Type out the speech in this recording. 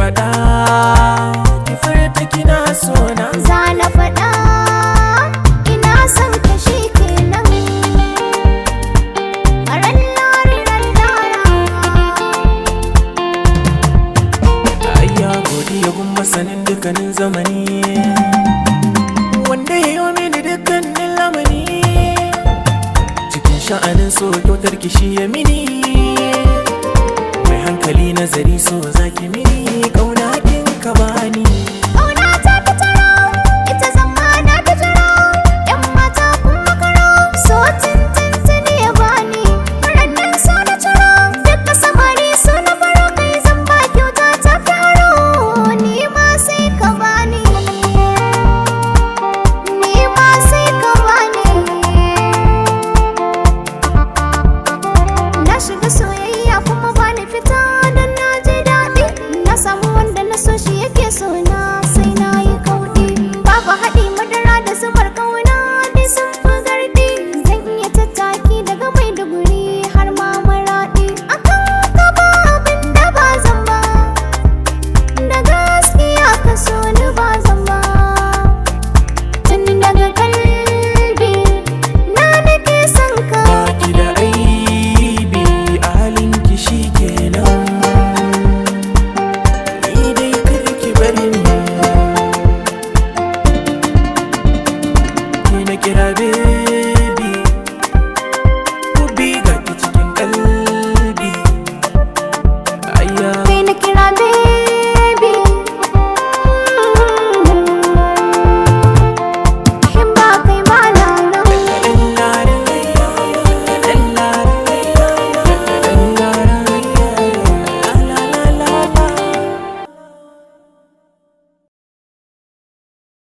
faɗa ki furta kina so na. Za na faɗa ina son ka shi kenan. Ran lari ran lara. Ayya godiya gun masanin dukkanin zamani, wanda ya yi mini dukkanin lamani. Cikin sha'anin so kyautar kishi ya mini, mai hankali nazari so zaki mini, ƙauna kin ka bani. Ƙauna ta fitaro, ita zama na fitaro. ‘Yan mata kun makaro, so tintintini ya bani. Furannin so na ciro, duka samari so na faro. Kai zan ba kyauta ta fi aro, ni ma sai ka bani. Ni ma sai ka bani. Na shiga soyayya kuma bani fita don na ji daɗi. Na samu wanda na so shi